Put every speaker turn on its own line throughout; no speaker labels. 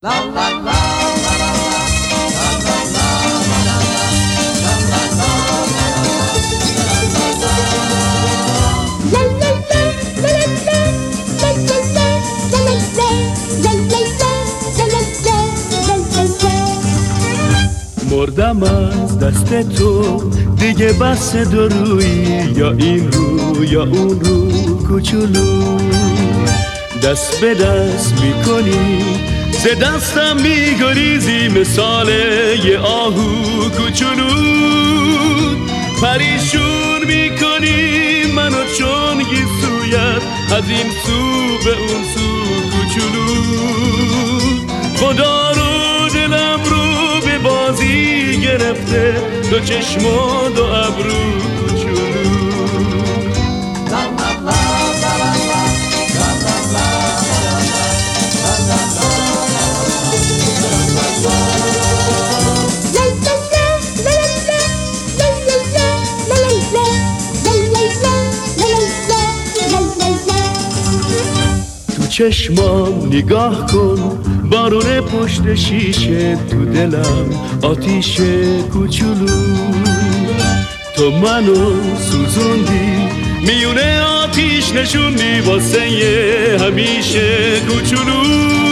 مردم از دست تو دیگه بس درویی، یا این رو یا اون رو کوچولو، دست به دست میکنی ز دستم میگریزی، مثال یه آهو کوچولو، پریشون میکنی منو چون گیسویت، از این سو به اون سو کوچولو، خدا رو دلم رو به بازی گرفته، دو چشم و دو ابرو کوچولو. تو چشمام نگاه کن، بارون پشت شیشه، تو دلم آتیش کوچولو، تو منو سوزوندی میونه آتیش نشوندی، واسه همیشه کوچولو،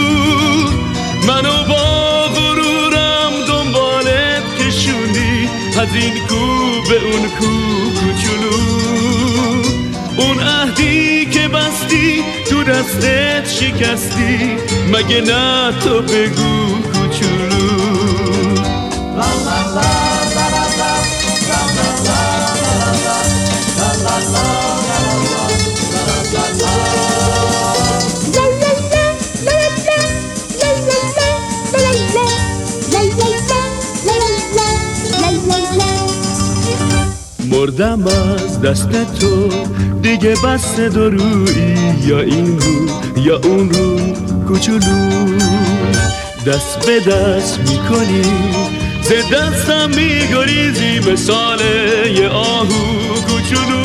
منو با غرورم دنبالت کشوندی، از این کو به اون کو کوچولو، اون عهدی که بستی تو دستت شکستی، مگه نه تو بگو کوچولو. مردم از دست تو دیگه بس درویی، یا این رو یا اون رو کوچولو، دست به دست میکنی ز دستم میگریزی، مثال یه آهو کوچولو،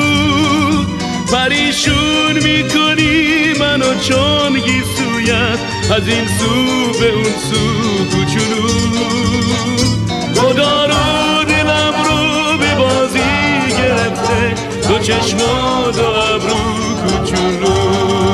پریشون میکنی منو چون گیسویت، از این سو به اون سو کوچولو، خدا رو دلم رو به بازی گرفته، دو چشم و دو ابرو کوچولو.